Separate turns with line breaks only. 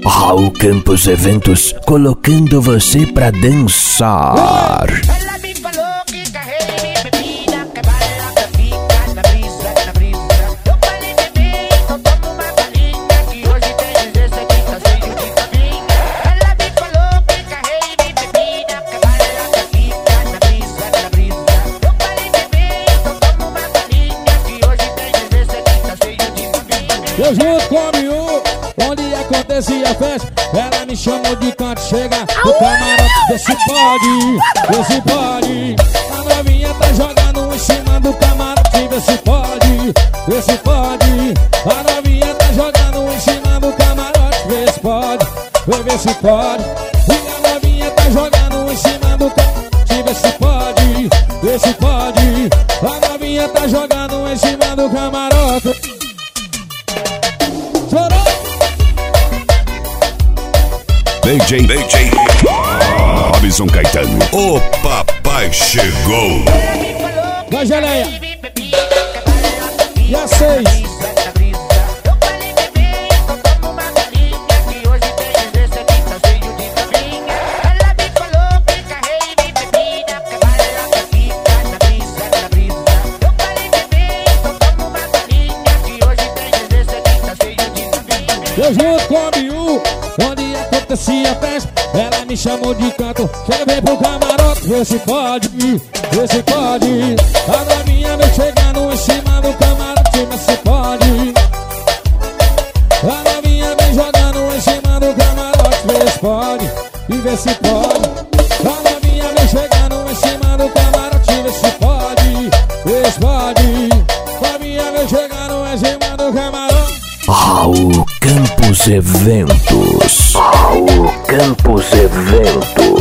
Raul Campos Eventos, colocando você pra dançar.
Ela me falou que carreguei bebida, que bala, que fica na brisa, na brisa. Eu falei, bebê, então toma uma balinha, que hoje tem desse aqui, tá cheio de caminha. Ela me falou que carreguei bebida, que bala, que fica na brisa, na brisa. Eu falei, bebê, então toma uma balinha, que hoje tem desse aqui, tá cheio de caminha.
Eu junto com a Miu, onde acontecia a festa, ela me chamou de canto, chega no camarote, vê se pode, vê se pode. A novinha tá jogando em cima do camarote, vê se pode, vê se pode. A novinha tá jogando em cima do camarote, vê se pode, vê se pode. E a novinha tá jogando em cima do camarote, vê se pode, vê se pode. A novinha tá jogando em cima do camarote.
DJ Robson Caetano, o papai chegou.
Vai, geleia. E a 6. Eu junto com a Miu, onde acontecia a festa, ela me chamou de canto, chega vem pro camarote, vê se pode, vê se pode. A novinha vem chegando em cima do camarote, vê se pode. A novinha vem jogando em cima do camarote, vê se pode, e vê se pode. A novinha vem chegando em cima do camarote, vê se pode, vê se pode. A novinha vem chegando em cima do camarote.
Raul Campos Eventos. Raul Campos Eventos.